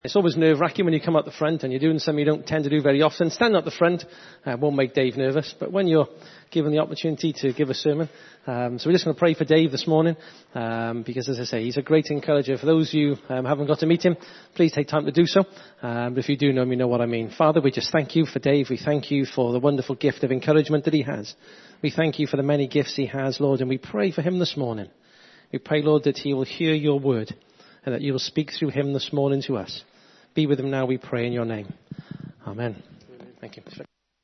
It's always nerve-wracking when you come up the front and you're doing something you don't tend to do very often. Standing up the front won't make Dave nervous, but when you're given the opportunity to give a sermon, so we're just going to pray for Dave this morning, because as I say, he's a great encourager. For those of you who haven't got to meet him, please take time to do so. But if you do know him, you know what I mean. Father, we just thank you for Dave. We thank you for the wonderful gift of encouragement that he has. We thank you for the many gifts he has, Lord, and we pray for him this morning. We pray, Lord, that he will hear your word and that you will speak through him this morning to us. Be with him now, we pray in your name. Amen. Thank you.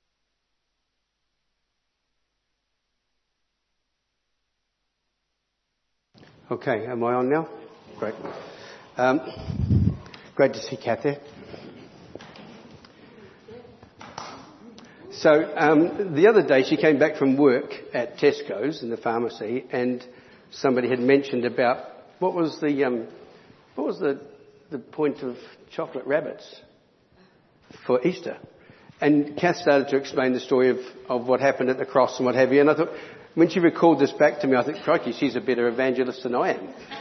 Okay, am I on now? Great. Great to see Kathy. So the other day she came back from work at Tesco's in the pharmacy, and somebody had mentioned about what was the point of chocolate rabbits for Easter. And Kath started to explain the story of what happened at the cross and what have you. And I thought, when she recalled this back to me, I thought, crikey, she's a better evangelist than I am.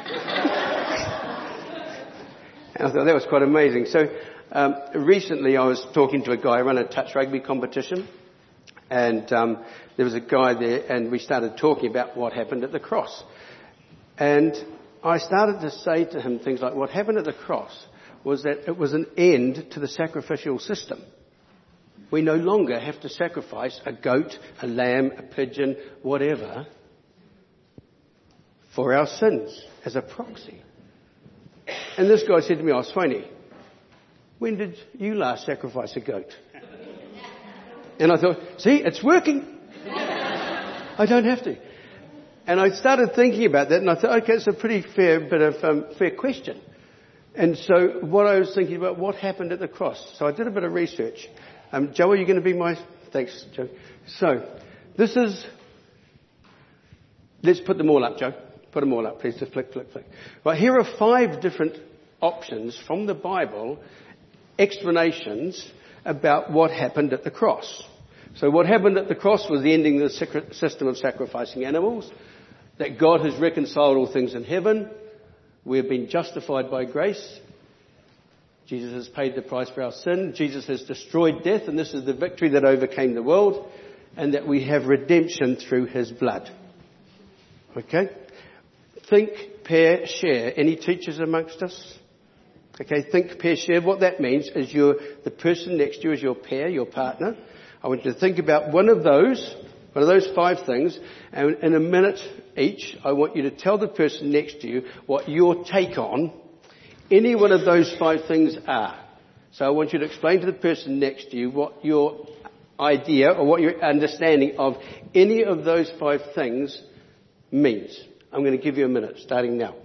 And I thought that was quite amazing. So recently I was talking to a guy who ran a touch rugby competition. And there was a guy there, and we started talking about what happened at the cross. And I started to say to him things like, what happened at the cross was that it was an end to the sacrificial system. We no longer have to sacrifice a goat, a lamb, a pigeon, whatever, for our sins as a proxy. And this guy said to me, oh, Swaney, when did you last sacrifice a goat? And I thought, see, it's working. I don't have to. And I started thinking about that, and I thought, okay, it's a pretty fair question. And so what I was thinking about, what happened at the cross? So I did a bit of research. Joe, are you going to be my... Thanks, Joe. So this is... Let's put them all up, Joe. Put them all up, please. Just flick. Right, here are 5 different options from the Bible, explanations about what happened at the cross. So what happened at the cross was the ending of the system of sacrificing animals, that God has reconciled all things in heaven. We have been justified by grace. Jesus has paid the price for our sin. Jesus has destroyed death, and this is the victory that overcame the world, and that we have redemption through his blood. Okay? Think, pair, share. Any teachers amongst us? Okay, think, pair, share. What that means is the person next to you is your pair, your partner. I want you to think about one of those 5 things, and in a minute each, I want you to tell the person next to you what your take on any one of those 5 things are. So I want you to explain to the person next to you what your idea or what your understanding of any of those 5 things means. I'm going to give you a minute, starting now.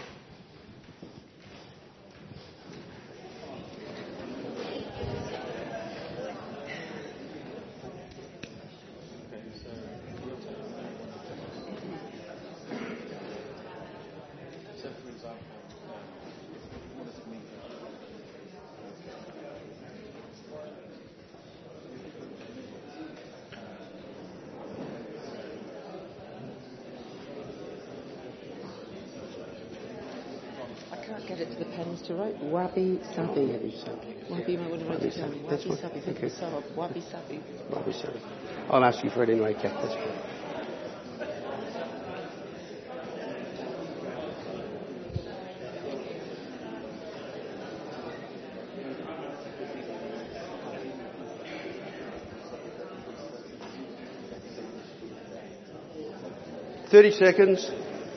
Get it to the pens to write. Wabi sabi. Wabi, you might want to write it down. Wabi sabi. Think of yourself. Wabi sabi. Wabi sabi. I'll ask you for it anyway, Kath. That's good. "30 seconds.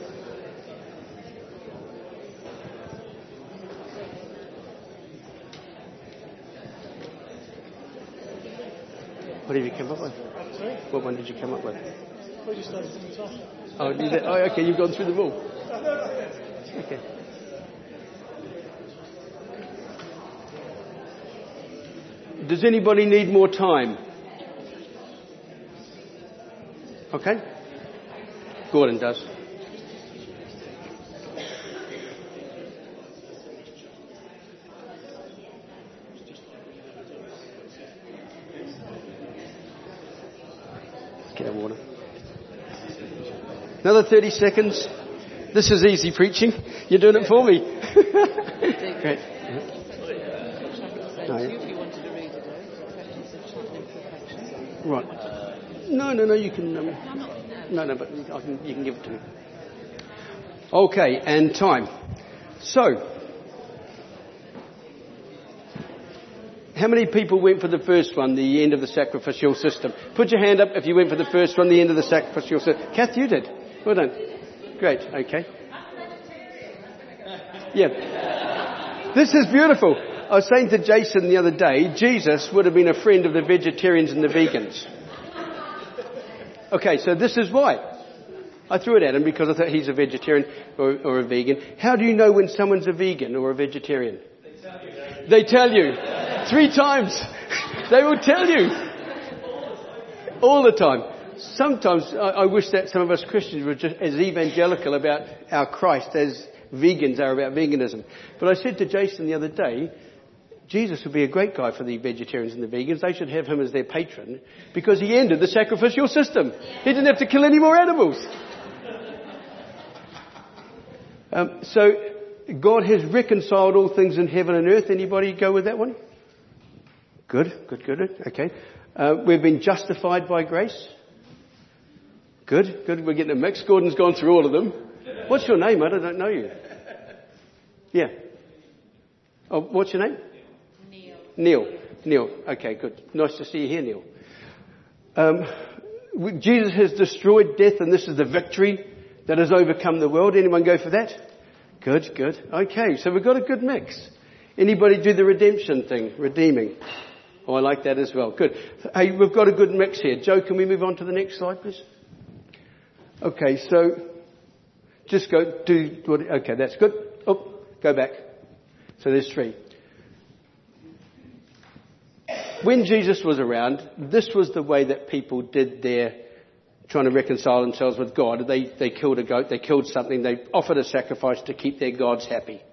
What have you come up with? Sorry? What one did you come up with? I just started from the top. Oh, okay, you've gone through them all. Okay. Does anybody need more time? Okay. Gordon does. Get a water. Another 30 seconds. This is easy preaching. You're doing it for me. Great. to you if you wanted to read it out. Acceptance of child imperfection. Right. No, you can... No, but you can give it to me. Okay, and time. So, how many people went for the first one, the end of the sacrificial system? Put your hand up if you went for the first one, the end of the sacrificial system. Kath, you did. Well done. Great, okay. Yeah. This is beautiful. I was saying to Jason the other day, Jesus would have been a friend of the vegetarians and the vegans. Okay, so this is why. I threw it at him because I thought he's a vegetarian or a vegan. How do you know when someone's a vegan or a vegetarian? They tell you. 3 times. They will tell you. All the time. Sometimes I wish that some of us Christians were just as evangelical about our Christ as vegans are about veganism. But I said to Jason the other day, Jesus would be a great guy for the vegetarians and the vegans. They should have him as their patron because he ended the sacrificial system. He didn't have to kill any more animals. So God has reconciled all things in heaven and earth. Anybody go with that one? Good. Okay. We've been justified by grace. Good. We're getting a mix. Gordon's gone through all of them. What's your name? I don't know you. Yeah. Oh, what's your name? Neil. Okay, good. Nice to see you here, Neil. Jesus has destroyed death, and this is the victory that has overcome the world. Anyone go for that? Good. Okay, so we've got a good mix. Anybody do the redemption thing? Redeeming. Oh, I like that as well. Good. Hey, we've got a good mix here. Joe, can we move on to the next slide, please? Okay, so just go do what... Okay, that's good. Oh, go back. So there's 3. When Jesus was around, this was the way that people did their trying to reconcile themselves with God. They killed a goat, they killed something, they offered a sacrifice to keep their gods happy.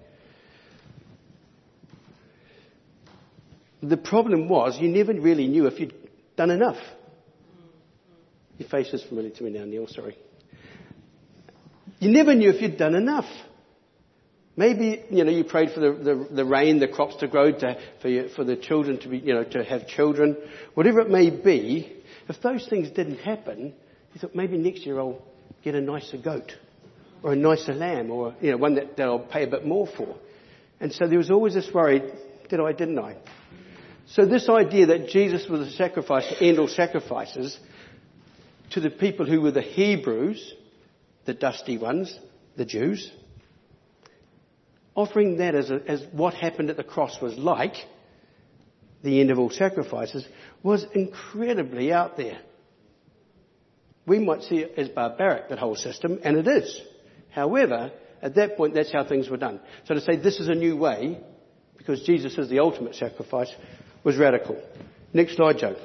The problem was you never really knew if you'd done enough. Your face is familiar to me now, Neil, sorry. You never knew if you'd done enough. Maybe, you prayed for the rain, the crops to grow, for the children to be, to have children. Whatever it may be, if those things didn't happen, you thought maybe next year I'll get a nicer goat or a nicer lamb or, one that I'll pay a bit more for. And so there was always this worry, did I, didn't I? So this idea that Jesus was a sacrifice to end all sacrifices to the people who were the Hebrews, the dusty ones, the Jews, offering that as what happened at the cross was like, the end of all sacrifices, was incredibly out there. We might see it as barbaric, that whole system, and it is. However, at that point, that's how things were done. So to say this is a new way, because Jesus is the ultimate sacrifice, was radical. Next slide, Joe.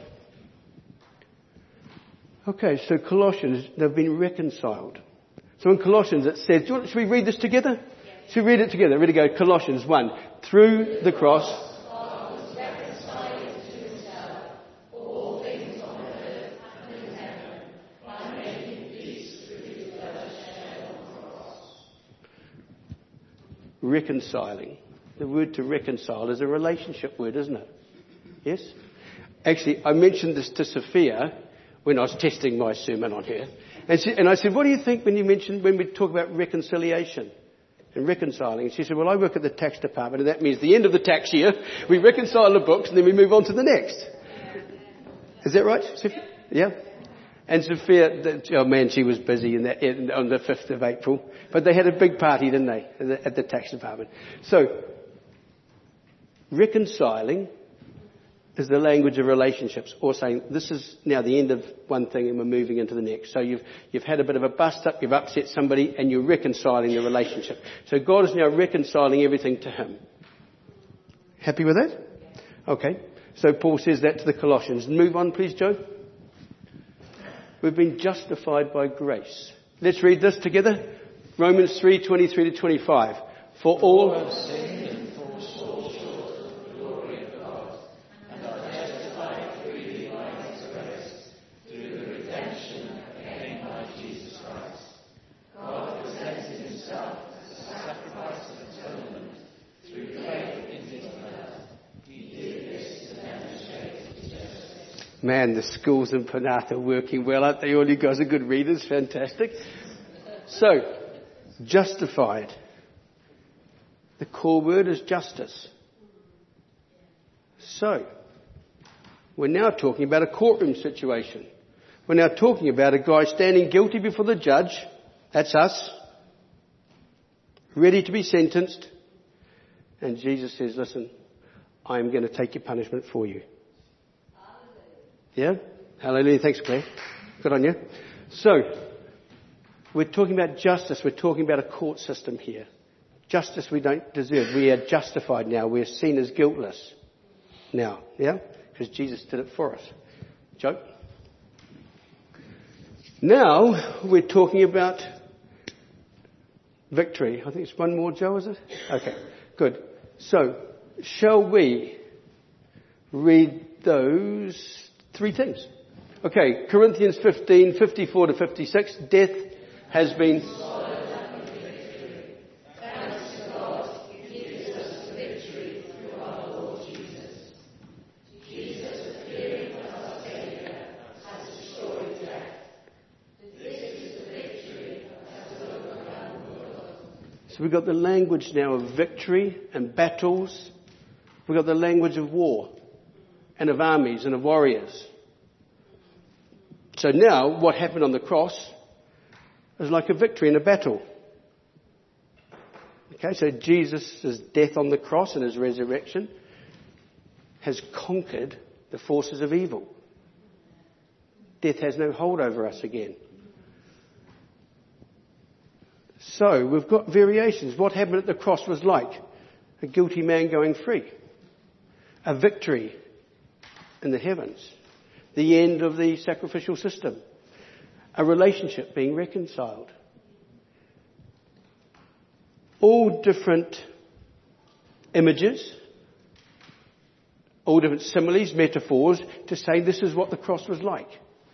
Okay, so Colossians, they've been reconciled. So in Colossians it says, should we read this together? Should we read it together? Ready, go. Colossians 1. Through the cross... Reconciling. The word to reconcile is a relationship word, isn't it? Yes? Actually, I mentioned this to Sophia when I was testing my sermon on her. And I said, what do you think when we talk about reconciliation and reconciling? And she said, well, I work at the tax department, and that means the end of the tax year, we reconcile the books, and then we move on to the next. Is that right, Sophia? Yeah? And Sophia, oh man, she was busy on the 5th of April. But they had a big party, didn't they, at the tax department. So, reconciling is the language of relationships, or saying this is now the end of one thing and we're moving into the next. So you've had a bit of a bust up, you've upset somebody, and you're reconciling the relationship. So God is now reconciling everything to Him. Happy with that? Okay. So Paul says that to the Colossians. Move on, please, Joe. We've been justified by grace. Let's read this together. Romans 3:23 to 25. For all have sinned and fall short of the glory of God, and are justified freely by His grace through the redemption obtained by Jesus Christ. God presented Himself as a sacrifice of atonement through faith in His blood. He did Man, the schools in Penarth are working well, aren't they? All you guys are good readers. Fantastic. So, justified. The core word is justice. So, we're now talking about a courtroom situation. We're now talking about a guy standing guilty before the judge. That's us. Ready to be sentenced. And Jesus says, listen, I'm going to take your punishment for you. Yeah? Hallelujah. Thanks, Claire. Good on you. So, we're talking about justice. We're talking about a court system here. Justice we don't deserve. We are justified now. We're seen as guiltless now. Yeah? Because Jesus did it for us. Joke? Now, we're talking about victory. I think it's one more, Joe, is it? Okay, good. So, shall we read those three things? Okay, Corinthians 15, 54 to 56. Death has been... So we've got the language now of victory and battles. We've got the language of war and of armies and of warriors. So now what happened on the cross is like a victory in a battle. Okay, so Jesus' death on the cross and his resurrection has conquered the forces of evil. Death has no hold over us again. So, we've got variations. What happened at the cross was like a guilty man going free, a victory in the heavens, the end of the sacrificial system, a relationship being reconciled. All different images, all different similes, metaphors, to say this is what the cross was like.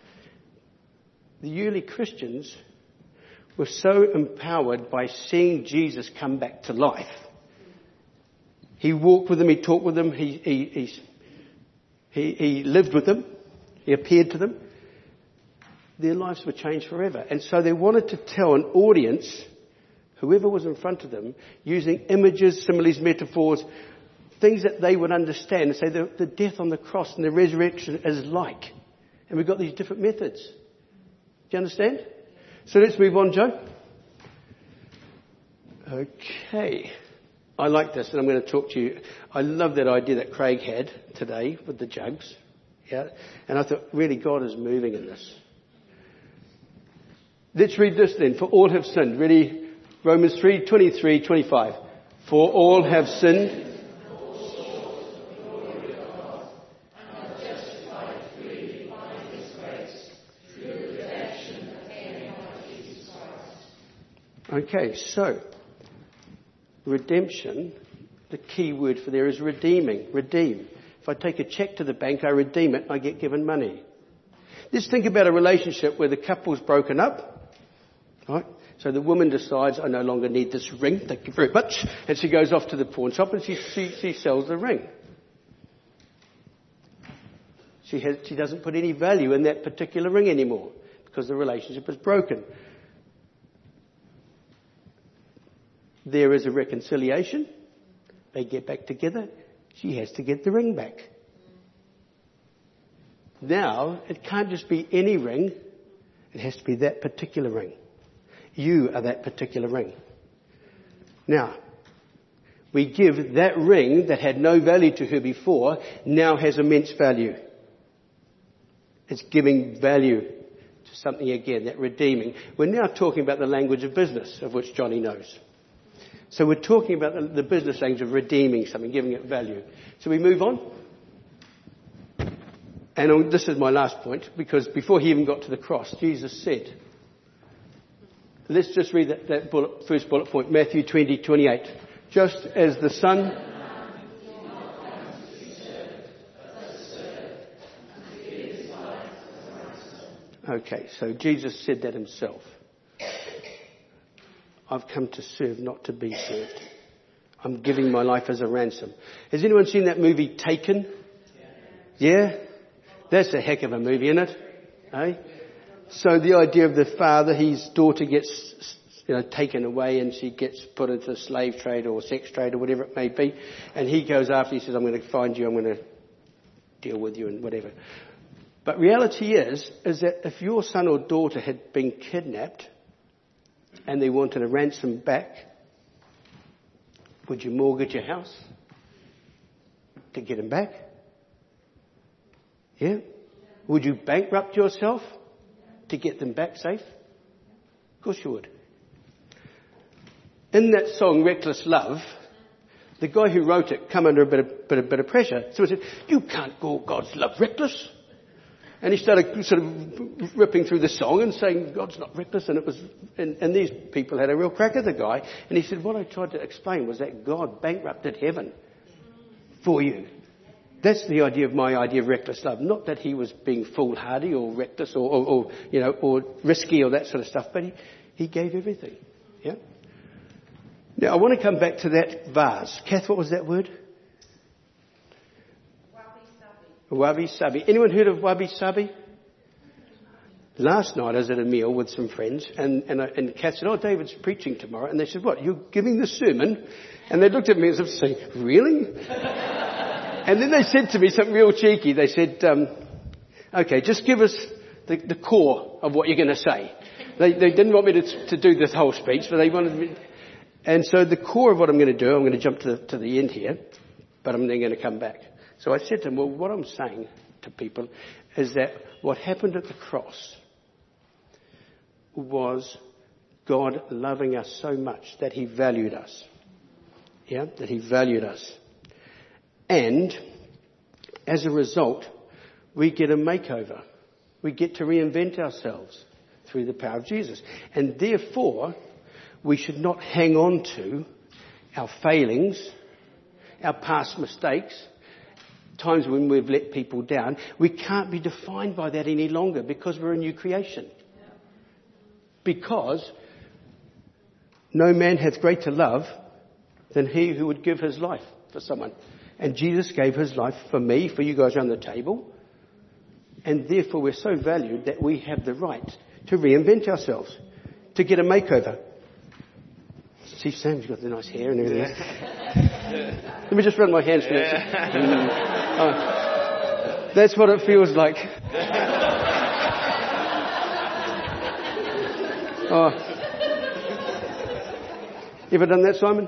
The early Christians were so empowered by seeing Jesus come back to life. He walked with them, he talked with them, he lived with them, he appeared to them. Their lives were changed forever. And so they wanted to tell an audience, whoever was in front of them, using images, similes, metaphors, things that they would understand, and say the death on the cross and the resurrection is like. And we've got these different methods. Do you understand? So let's move on, Joe. Okay. I like this, and I'm going to talk to you. I love that idea that Craig had today with the jugs. Yeah. And I thought, really, God is moving in this. Let's read this then. For all have sinned. Ready? Romans 3, 23, 25. For all have sinned. Okay, so redemption, the key word for there is redeeming, redeem. If I take a cheque to the bank, I redeem it, I get given money. Let's think about a relationship where the couple's broken up. Right? So the woman decides, I no longer need this ring, thank you very much. And she goes off to the pawn shop and she sells the ring. She doesn't put any value in that particular ring anymore because the relationship is broken. There is a reconciliation. They get back together. She has to get the ring back. Now, it can't just be any ring. It has to be that particular ring. You are that particular ring. Now, we give that ring that had no value to her before, now has immense value. It's giving value to something again, that redeeming. We're now talking about the language of business, of which Johnny knows. So we're talking about the business language of redeeming something, giving it value. So we move on. And this is my last point, because before he even got to the cross, Jesus said, let's just read that first bullet point, Matthew 20, 28. Just as the Son... Okay, so Jesus said that himself. I've come to serve, not to be served. I'm giving my life as a ransom. Has anyone seen that movie Taken? Yeah? That's a heck of a movie, isn't it? Eh? So the idea of the father, his daughter gets, taken away and she gets put into slave trade or sex trade or whatever it may be. And he goes after, he says, I'm going to find you, I'm going to deal with you and whatever. But reality is that if your son or daughter had been kidnapped and they wanted a ransom back, would you mortgage your house to get him back? Yeah? Would you bankrupt yourself to get them back safe? Of course you would. In that song, Reckless Love, the guy who wrote it come under a bit of pressure. So he said, you can't call God's love reckless. And he started sort of ripping through the song and saying God's not reckless. And these people had a real crack at the guy. And he said, what I tried to explain was that God bankrupted heaven for you. That's the idea of my idea of reckless love. Not that he was being foolhardy or reckless or risky or that sort of stuff, but he gave everything. Yeah. Now I want to come back to that vase. Kath, what was that word? Wabi sabi. Anyone heard of wabi sabi? Last night I was at a meal with some friends and Kath said, David's preaching tomorrow. And they said, what, you're giving the sermon? And they looked at me as if saying, really? And then they said to me something real cheeky. They said, okay, just give us the core of what you're going to say. They didn't want me to do this whole speech, but they wanted me. And so the core of what I'm going to do, I'm going to jump to the end here, but I'm then going to come back. So I said to them, well, what I'm saying to people is that what happened at the cross was God loving us so much that he valued us. Yeah, that he valued us. And as a result, we get a makeover. We get to reinvent ourselves through the power of Jesus. And therefore, we should not hang on to our failings, our past mistakes, times when we've let people down. We can't be defined by that any longer because we're a new creation. Because no man hath greater love than he who would give his life for someone. And Jesus gave his life for me, for you guys around the table. And therefore we're so valued that we have the right to reinvent ourselves, to get a makeover. See, Sam's got the nice hair and everything. Let me just run my hands through it. That's what it feels like. You ever done that, Simon?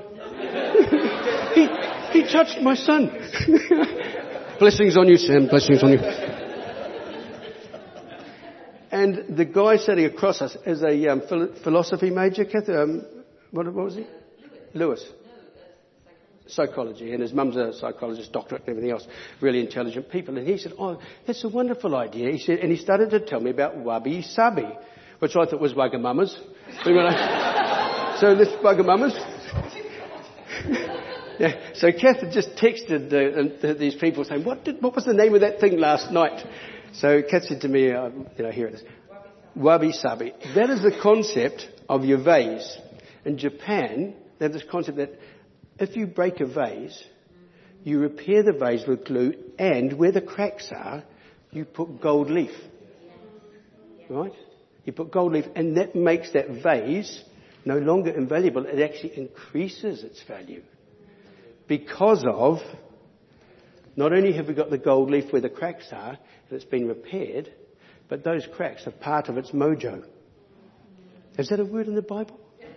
He touched my son. Blessings on you, Sam. Blessings on you. And the guy sitting across us is a philosophy major. Kath, what was he? Lewis. Psychology. And his mum's a psychologist, doctorate and everything else. Really intelligent people. And he said, that's a wonderful idea. He said, and he started to tell me about wabi sabi, which I thought was Wagamamas. So this Wagamamas. Yeah. So Kath had just texted these people saying, what was the name of that thing last night? So Kath said to me, here it is. Wabi sabi. That is the concept of your vase. In Japan, they have this concept that if you break a vase, you repair the vase with glue, and where the cracks are, you put gold leaf. Right? You put gold leaf, and that makes that vase no longer invaluable. It actually increases its value. Because of, not only have we got the gold leaf where the cracks are, and it's been repaired, but those cracks are part of its mojo. Is that a word in the Bible?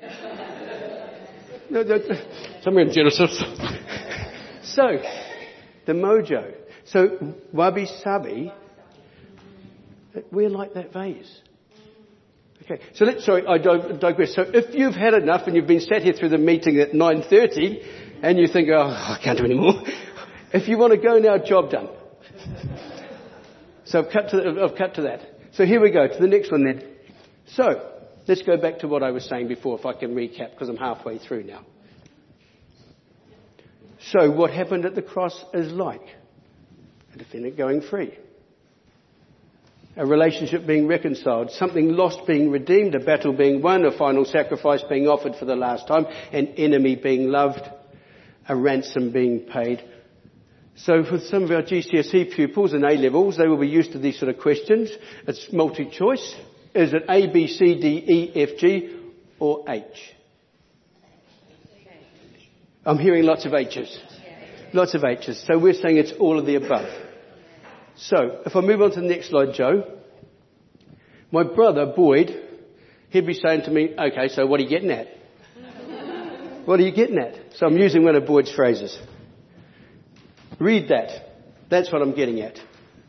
No, somewhere in Genesis. So, the mojo. So, wabi sabi, we're like that vase. Okay, so I digress. So if you've had enough and you've been sat here through the meeting at 9:30 and you think, I can't do any more. If you want to go now, job done. So I've cut to that. So here we go, to the next one then. So, let's go back to what I was saying before, if I can recap, because I'm halfway through now. So what happened at the cross is like a defendant going free, a relationship being reconciled, something lost being redeemed, a battle being won, a final sacrifice being offered for the last time, an enemy being loved, a ransom being paid. So for some of our GCSE pupils and A-levels, they will be used to these sort of questions. It's multi-choice. Is it A, B, C, D, E, F, G, or H? I'm hearing lots of H's. Lots of H's. So we're saying it's all of the above. So if I move on to the next slide, Joe. My brother, Boyd, he'd be saying to me, okay, so what are you getting at? What are you getting at? So I'm using one of Boyd's phrases. Read that. That's what I'm getting at.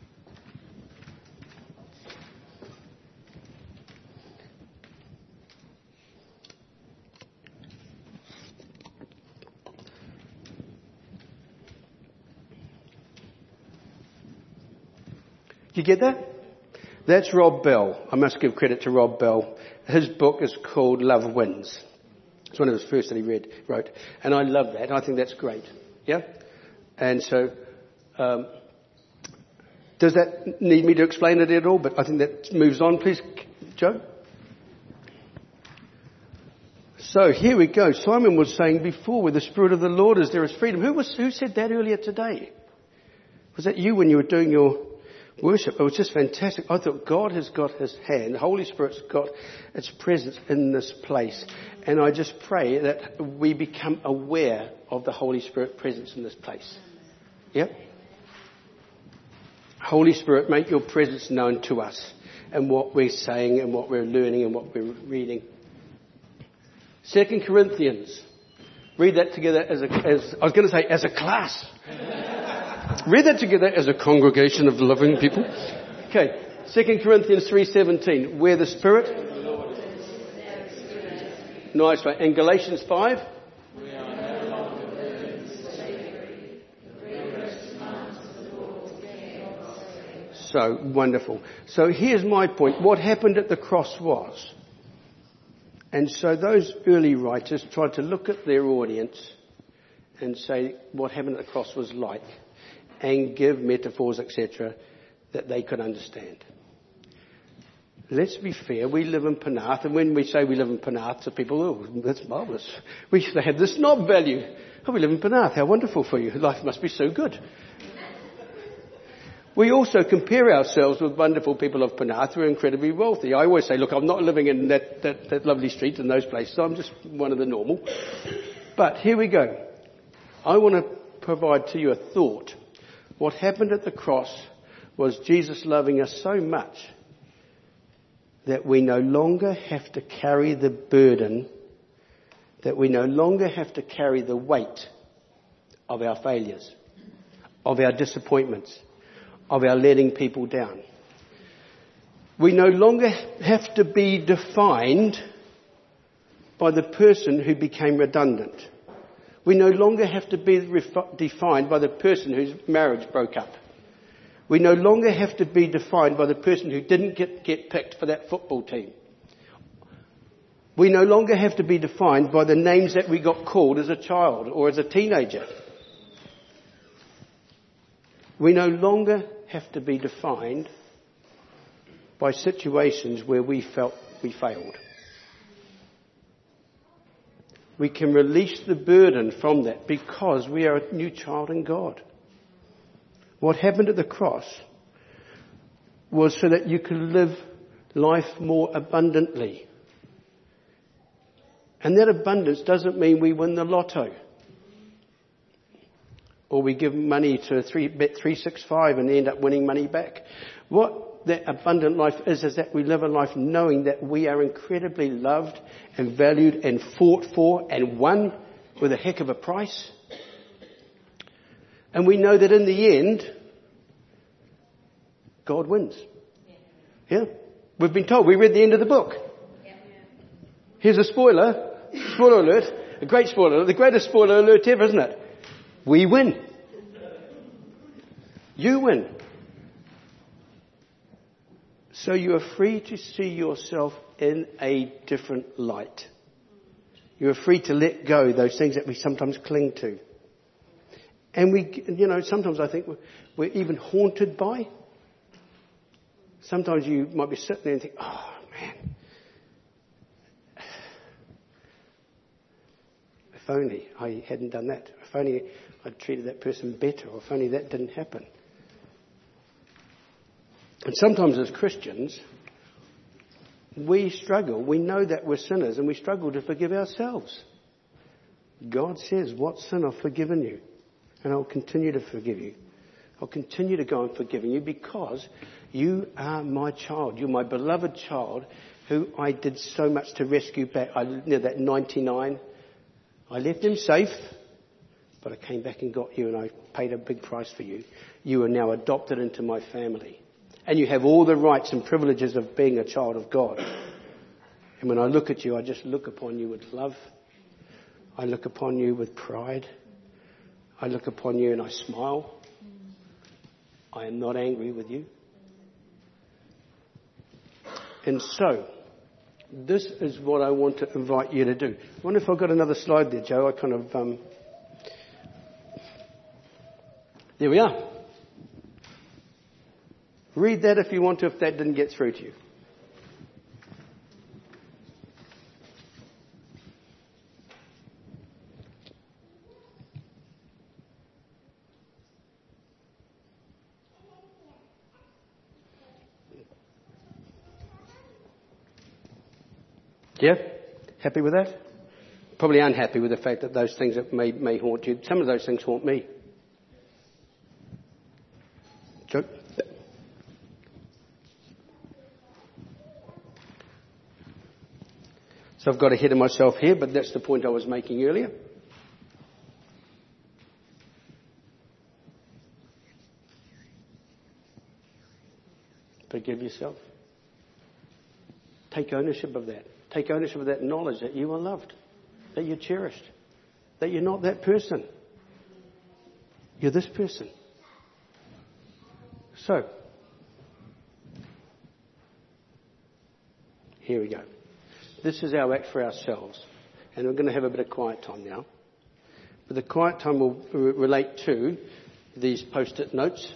Do you get that? That's Rob Bell. I must give credit to Rob Bell. His book is called Love Wins. It's one of his first that he wrote. And I love that. I think that's great. Yeah? And so, does that need me to explain it at all? But I think that moves on. Please, Joe. So here we go. Simon was saying before, with the Spirit of the Lord is there is freedom. Who said that earlier today? Was that you when you were doing your worship? It was just fantastic. I thought God has got his hand. The Holy Spirit's got its presence in this place. And I just pray that we become aware of the Holy Spirit presence in this place. Yep. Holy Spirit, make your presence known to us and what we're saying and what we're learning and what we're reading. 2 Corinthians. Read that together as a class. Read that together as a congregation of loving people. Okay. 2 Corinthians 3:17. Where the Spirit. Nice one. And Galatians 5. So wonderful. So here's my point. What happened at the cross was, and so those early writers tried to look at their audience and say what happened at the cross was like, and give metaphors, etc., that they could understand. Let's be fair, we live in Penarth, and when we say we live in Penarth to people, oh, that's marvellous. We have this snob value. Oh, we live in Penarth, how wonderful for you. Life must be so good. We also compare ourselves with wonderful people of Penarth who are incredibly wealthy. I always say, look, I'm not living in that lovely street in those places. I'm just one of the normal. But here we go. I want to provide to you a thought. What happened at the cross was Jesus loving us so much that we no longer have to carry the burden, that we no longer have to carry the weight of our failures, of our disappointments, of our letting people down. We no longer have to be defined by the person who became redundant. We no longer have to be defined by the person whose marriage broke up. We no longer have to be defined by the person who didn't get picked for that football team. We no longer have to be defined by the names that we got called as a child or as a teenager. We no longer have to be defined by situations where we felt we failed. We can release the burden from that because we are a new child in God. What happened at the cross was so that you can live life more abundantly. And that abundance doesn't mean we win the lotto. Or we give money to bet 365 and end up winning money back. What that abundant life is that we live a life knowing that we are incredibly loved and valued and fought for and won with a heck of a price. And we know that in the end, God wins. Yeah? We've been told. We read the end of the book. Here's a spoiler. Spoiler alert. A great spoiler alert. The greatest spoiler alert ever, isn't it? We win. You win. So you are free to see yourself in a different light. You are free to let go those things that we sometimes cling to. And sometimes I think we're even haunted by. Sometimes you might be sitting there and think, oh man, if only I hadn't done that. If only I'd treated that person better, or if only that didn't happen. And sometimes as Christians, we struggle. We know that we're sinners and we struggle to forgive ourselves. God says, what sin I've forgiven you, and I'll continue to forgive you. I'll continue to go on forgiving you because you are my child. You're my beloved child who I did so much to rescue back. That 99, I left him safe, but I came back and got you and I paid a big price for you. You are now adopted into my family. And you have all the rights and privileges of being a child of God. And when I look at you, I just look upon you with love. I look upon you with pride. I look upon you and I smile. I am not angry with you. And so, this is what I want to invite you to do. I wonder if I've got another slide there, Joe. I kind of... There we are. Read that if you want to, if that didn't get through to you. Yeah? Happy with that? Probably unhappy with the fact that those things that may haunt you. Some of those things haunt me. Joe? So I've got ahead of myself here, but that's the point I was making earlier. Forgive yourself. Take ownership of that. Take ownership of that knowledge that you are loved, that you're cherished, that you're not that person. You're this person. So, here we go. This is our act for ourselves. And we're going to have a bit of quiet time now. But the quiet time will relate to these post-it notes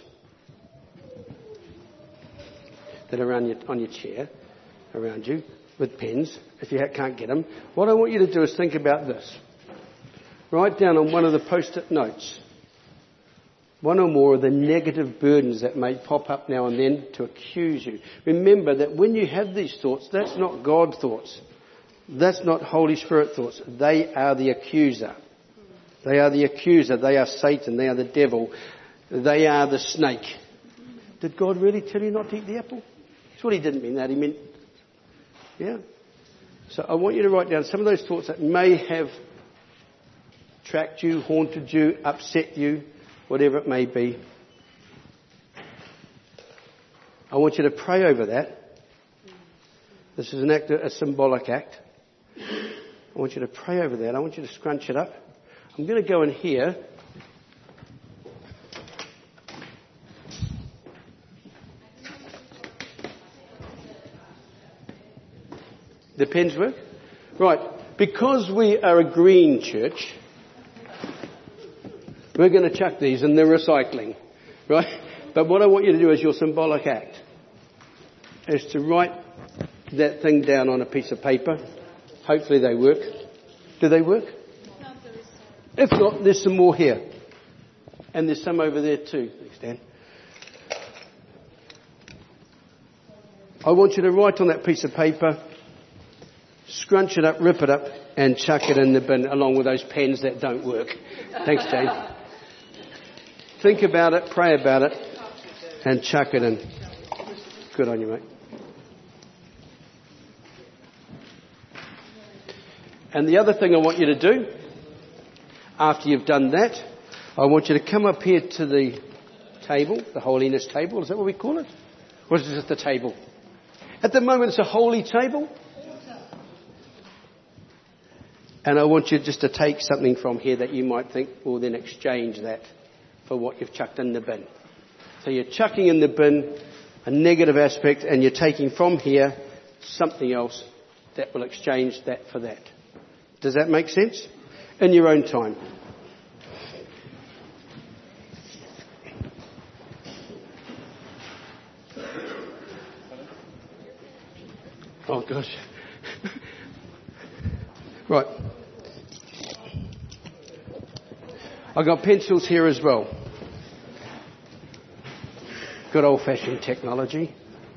that are on your chair, around you, with pens, if you can't get them. What I want you to do is think about this. Write down on one of the post-it notes one or more of the negative burdens that may pop up now and then to accuse you. Remember that when you have these thoughts, that's not God thoughts. That's not Holy Spirit thoughts. They are the accuser. They are the accuser. They are Satan. They are the devil. They are the snake. Did God really tell you not to eat the apple? That's what he didn't mean that. He meant, yeah. So I want you to write down some of those thoughts that may have tracked you, haunted you, upset you, whatever it may be. I want you to pray over that. This is a symbolic act. I want you to pray over that. I want you to scrunch it up. I'm going to go in here. The pens work? Right. Because we are a green church, we're going to chuck these in the recycling. Right? But what I want you to do as your symbolic act is to write that thing down on a piece of paper. Hopefully they work. Do they work? If not, there's some more here. And there's some over there too. Thanks, Dan. I want you to write on that piece of paper, scrunch it up, rip it up, and chuck it in the bin along with those pens that don't work. Thanks, Jane. Think about it, pray about it, and chuck it in. Good on you, mate. And the other thing I want you to do, after you've done that, I want you to come up here to the table, the holiness table. Is that what we call it? Or is it just the table? At the moment, it's a holy table. And I want you just to take something from here that you might think, well, then exchange that for what you've chucked in the bin. So you're chucking in the bin a negative aspect, and you're taking from here something else that will exchange that for that. Does that make sense? In your own time. Oh, gosh. Right. I've got pencils here as well. Good old-fashioned technology.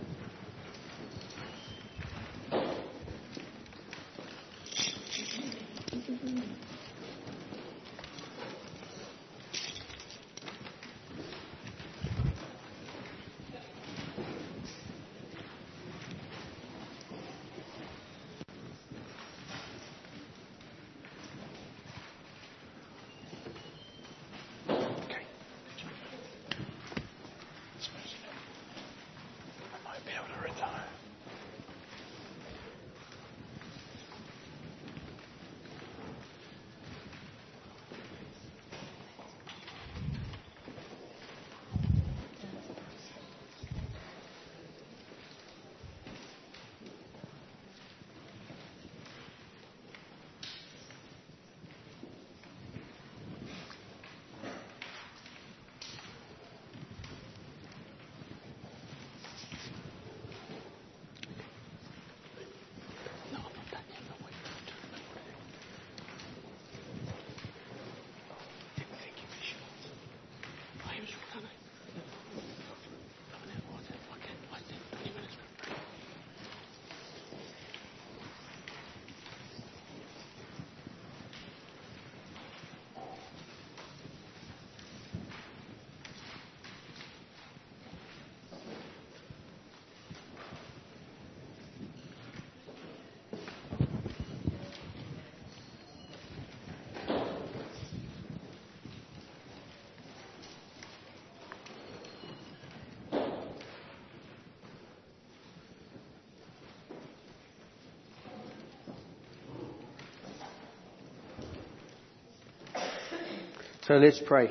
So let's pray.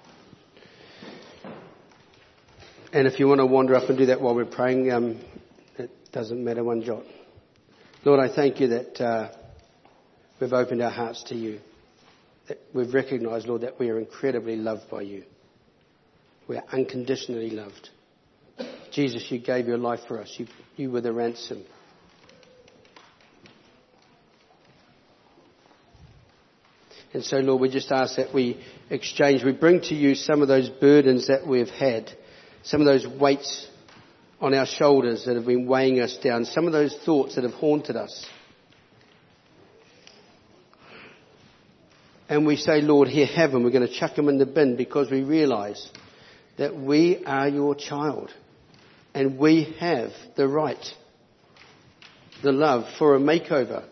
And if you want to wander up and do that while we're praying, it doesn't matter one jot. Lord, I thank you that we've opened our hearts to you. That we've recognised, Lord, that we are incredibly loved by you. We are unconditionally loved. Jesus, you gave your life for us. You were the ransom. And so, Lord, we just ask that we exchange. We bring to you some of those burdens that we've had, some of those weights on our shoulders that have been weighing us down, some of those thoughts that have haunted us. And we say, Lord, here, have them. We're going to chuck them in the bin because we realise that we are your child and we have the right, the love for a makeover.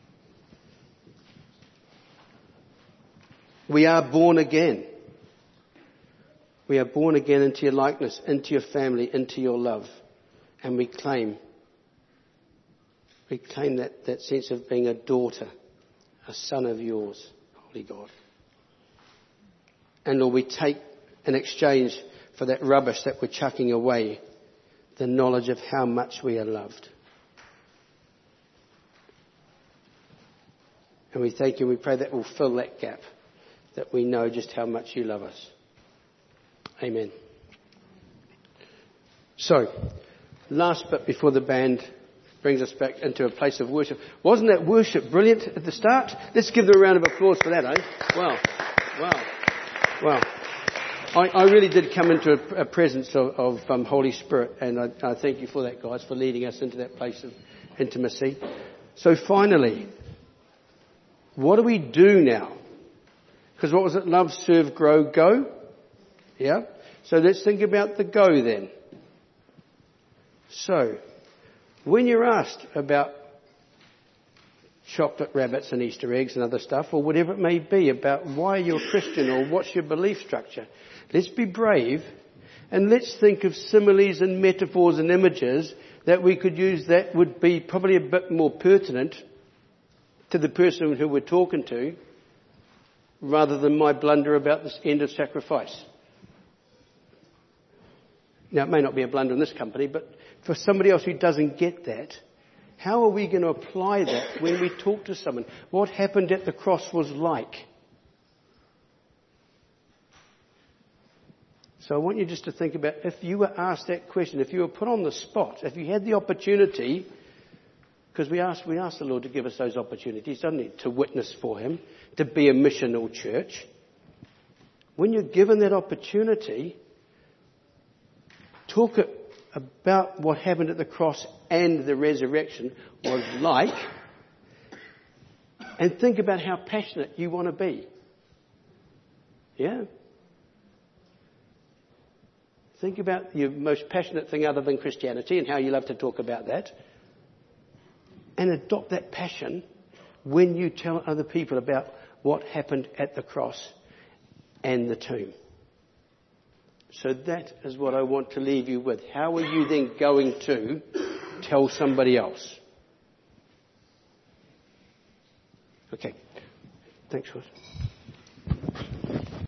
We are born again. We are born again into your likeness, into your family, into your love. And we claim that sense of being a daughter, a son of yours, Holy God. And Lord, we take in exchange for that rubbish that we're chucking away, the knowledge of how much we are loved. And we thank you, we pray that will fill that gap, that we know just how much you love us. Amen. So, last bit before the band brings us back into a place of worship. Wasn't that worship brilliant at the start? Let's give them a round of applause for that, eh? Wow. I really did come into a presence of Holy Spirit, and I thank you for that, guys, for leading us into that place of intimacy. So finally, what do we do now? Because what was it? Love, serve, grow, go? Yeah? So let's think about the go then. So, when you're asked about chocolate rabbits and Easter eggs and other stuff, or whatever it may be, about why you're a Christian or what's your belief structure, let's be brave and let's think of similes and metaphors and images that we could use that would be probably a bit more pertinent to the person who we're talking to, rather than my blunder about this end of sacrifice. Now, it may not be a blunder in this company, but for somebody else who doesn't get that, how are we going to apply that when we talk to someone? What happened at the cross was like. So I want you just to think about, if you were asked that question, if you were put on the spot, if you had the opportunity, because we ask the Lord to give us those opportunities, doesn't he? To witness for him, to be a missional church. When you're given that opportunity, talk about what happened at the cross and the resurrection was like, and think about how passionate you want to be. Yeah? Think about your most passionate thing other than Christianity and how you love to talk about that. And adopt that passion when you tell other people about what happened at the cross and the tomb. So that is what I want to leave you with. How are you then going to tell somebody else? Okay. Thanks, Ross.